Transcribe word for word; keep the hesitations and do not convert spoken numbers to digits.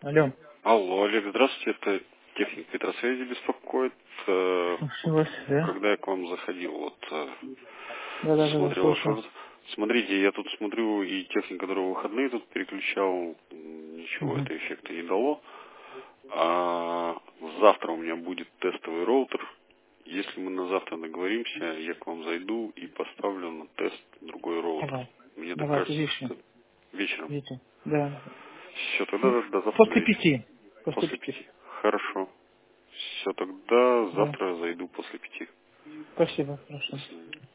Алло. Алло, Олег, здравствуйте, это техник Петросвязи беспокоит. Э, Вот Слушаю вас, да? когда я к вам заходил, вот э, Да, да, да, да, смотрел ваш слушаю. робот. Смотрите, я тут смотрю, и техник, который в выходные тут переключал, м, ничего Угу. это эффекта не дало. А завтра у меня будет тестовый роутер. Если мы на завтра договоримся, я к вам зайду и поставлю на тест другой роутер. Давай. Мне так Давайте кажется, вечером. что вечером. Видите? Да. Все, тогда Ну, до до завтра до после вечера. пяти. После После пяти. пяти. Хорошо. Все, тогда Да. завтра зайду после пяти. Спасибо, До хорошо. свидания.